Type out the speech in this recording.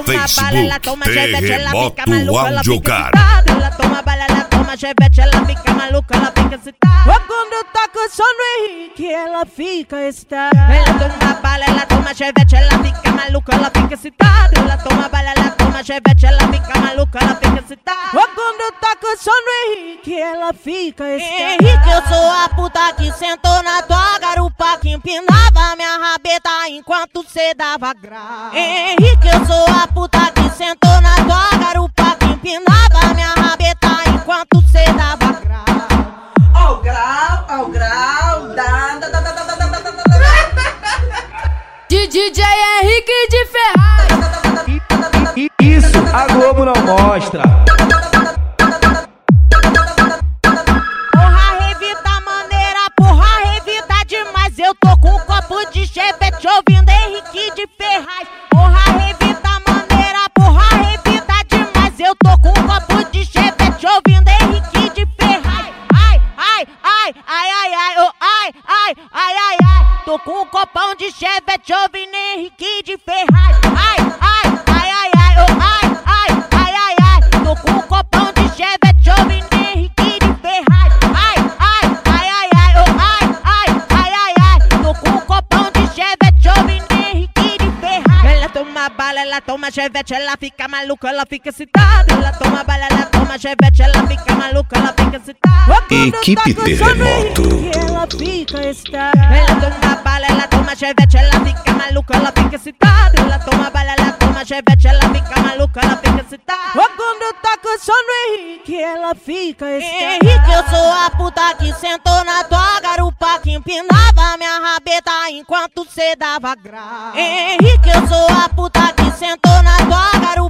Facebook, Terremoto Audiocar. Ela toma bala, ela toma chevette, ela fica maluca, ela fica excitada. Quando toca o som do Henrique, ela fica excitada. Ela toma bala, ela toma chevette, ela fica maluca, ela fica excitada. Ela toma bala, ela toma chevette, ela fica maluca, ela fica excitada. Quando toca o som do Henrique, ela fica excitada. Henrique, eu sou a puta que sentou na tua garupa, que empinava minha rabeta enquanto cê dava grau. Henrique, eu sou a puta que sentou na tua garupa, que empinava minha rabeta enquanto cê dava grau. Ao grau, DJ Henrique de Ferraz. Isso a Globo não mostra. Porra, revida maneira, porra, revida demais. Eu tô com um copo de chevette ouvindo Henrique de Ferraz. Porra, revida maneira, porra, revida demais. Eu tô com um copo de chevette ouvindo Henrique de Ferraz. Ai, ai, ai, ai, ai, ai, oh, ai, ai, ai, ai, ai. Tô com um copão de chevette ouvindo Henrique de Ferraz. Ai, ai, ai, ai, ai, oh, ai, ai, ai, ai, ai. Tô com um copão de chevette ouvindo Henrique de Ferraz. Ai, ai, ai, ai, ai, oh, ai, ai, ai, ai, ai. Tô com um copão de chevette ouvindo Henrique de Ferraz. Ela toma bala, ela toma chevette, ela fica maluca, ela fica excitada. Ela toma bala, ela toma chevette, ela fica maluca, ela fica excitada. Equipe Terremoto. Ela fica excitada. Ela toma bala, ela toma chevette, ela fica maluca, ela fica excitada. Ela toma bala, ela toma chevette, ela fica maluca, ela fica excitada. Quando toca o som do Henrique, ela fica excitada. Henrique, eu sou a puta que sentou na tua garupa, que empinava minha rabeta enquanto cê dava grau. Henrique, eu sou a puta que sentou na tua garupa,